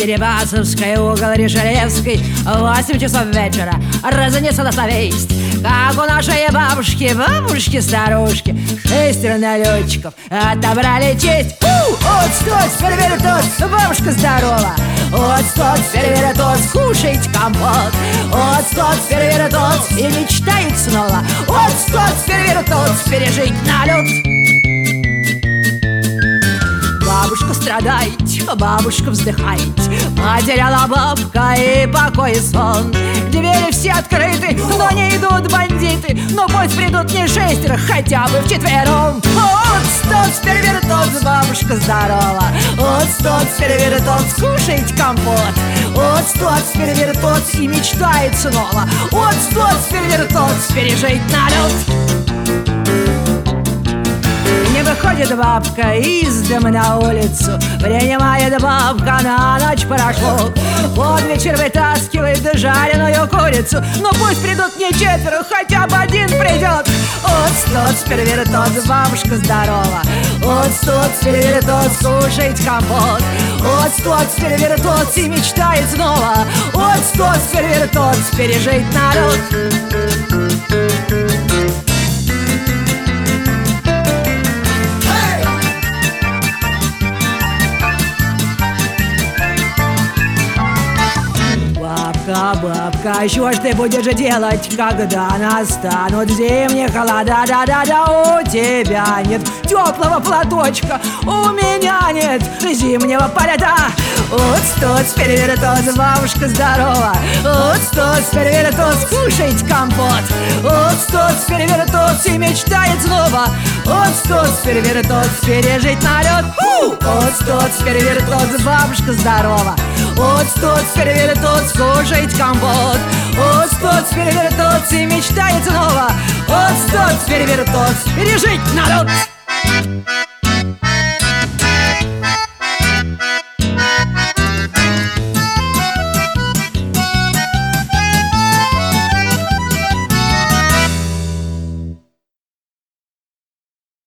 Дерибасовской, угол Ришелевской, 8 часов вечера. Разнесла весть, как у нашей бабушки-старушки 6 налетчиков отобрали честь. Вот стой, перевертот, бабушка здорова. Вот стой, перевертот, скушайте компот. Вот стой, перевертот, и мечтает снова. Вот стой, перевертот, пережить налет. Бабушка страдает, бабушка вздыхает, потеряла бабка и покой и сон. Двери все открыты, но не идут бандиты. Но пусть придут не 6, хотя бы вчетвером. Вот стот, перевертот, бабушка здорова. Вот стот, перевертот, скушайте компот. Вот стот, перевертот, и мечтает снова. Вот стот, перевертот, пережить налет. Не выходит бабка из дома на улицу, принимает бабка на ночь порошок. Под вечер вытаскивает жареную курицу. Но пусть придут не 4, хотя бы 1 придет. Вот стот, перевертот, бабушка здорова. Вот стот, перевертот, скушает компот. Вот стот, перевертот, и мечтает снова. Вот стот, перевертот, пережить народ. Бабка, что ж ты будешь делать, когда настанут зимние холода? Да-да-да, у тебя нет теплого платочка, у меня нет зимнего пальта. Вот стот, перевертот, бабушка здорова. Вот стот, перевертот, скушайте компот. Вот стот, перевертот, и мечтает снова. Вот стот, перевертот, пережить налет. Вот стот, перевертот, бабушка здорова. Вот стот, перевертот, скушать компот. Вот стот, перевертот, и мечтает снова. Вот стот, перевертот, пережить народ.